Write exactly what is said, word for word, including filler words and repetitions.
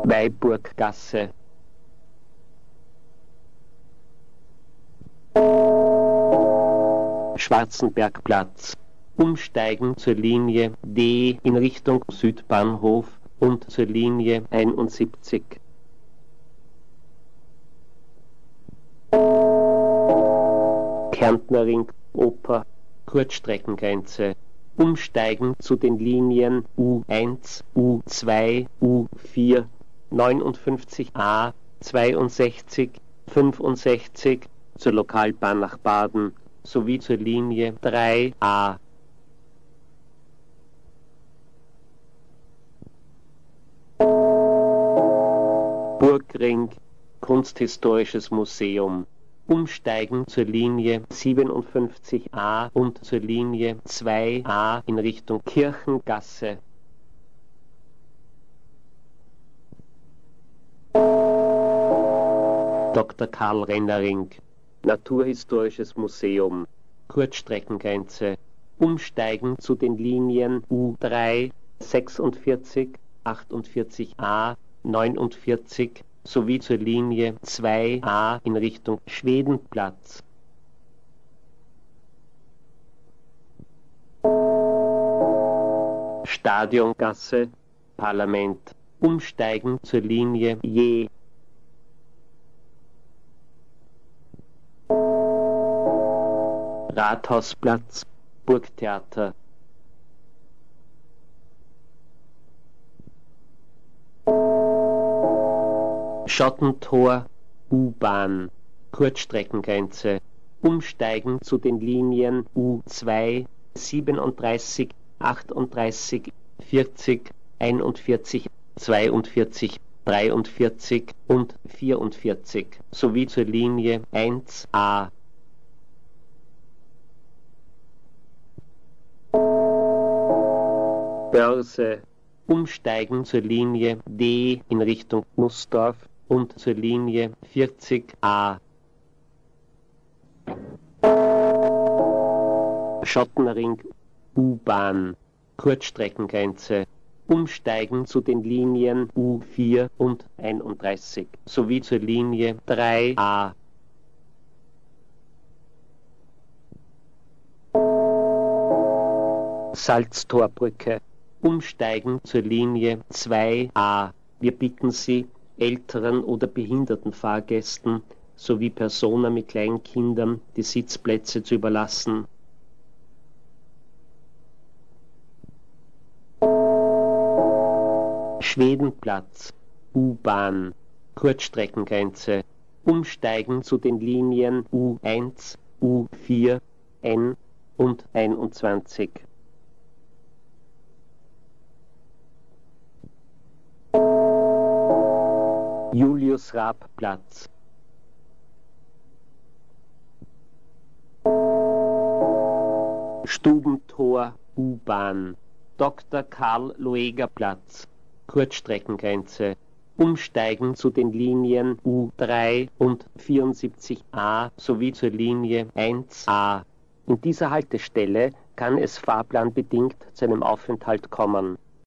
Weiburggasse, Schwarzenbergplatz, umsteigen zur Linie D in Richtung Südbahnhof und zur Linie einundsiebzig. Kärntner Ring, Oper, Kurzstreckengrenze, umsteigen zu den Linien U eins, U zwei, U vier, neunundfünfzig a, zweiundsechzig, fünfundsechzig zur Lokalbahn nach Baden sowie zur Linie drei a. Burgring, Kunsthistorisches Museum, umsteigen zur Linie siebenundfünfzig a und zur Linie zwei a in Richtung Kirchengasse. Doktor Karl Renner Ring, Naturhistorisches Museum, Kurzstreckengrenze, umsteigen zu den Linien U drei, sechsundvierzig, achtundvierzig a, neunundvierzig sowie zur Linie zwei a in Richtung Schwedenplatz. Stadiongasse, Parlament, umsteigen zur Linie J. Rathausplatz, Burgtheater. Schottentor, U-Bahn, Kurzstreckengrenze, umsteigen zu den Linien U zwei, siebenunddreißig, achtunddreißig, vierzig, einundvierzig, zweiundvierzig, dreiundvierzig und vierundvierzig sowie zur Linie eins a. Börse, umsteigen zur Linie D in Richtung Nussdorf und zur Linie vierzig a. Schottenring, U-Bahn, Kurzstreckengrenze, umsteigen zu den Linien U vier und einunddreißig sowie zur Linie drei a. Salztorbrücke, umsteigen zur Linie zwei a. Wir bitten Sie, älteren oder behinderten Fahrgästen sowie Personen mit kleinen Kindern die Sitzplätze zu überlassen. Schwedenplatz, U-Bahn, Kurzstreckengrenze, umsteigen zu den Linien U eins, U vier, N und einundzwanzig. Julius-Raab-Platz, Stubentor, U-Bahn, Doktor Karl-Lueger-Platz, Kurzstreckengrenze, umsteigen zu den Linien U drei und vierundsiebzig a sowie zur Linie eins a. In dieser Haltestelle kann es fahrplanbedingt zu einem Aufenthalt kommen.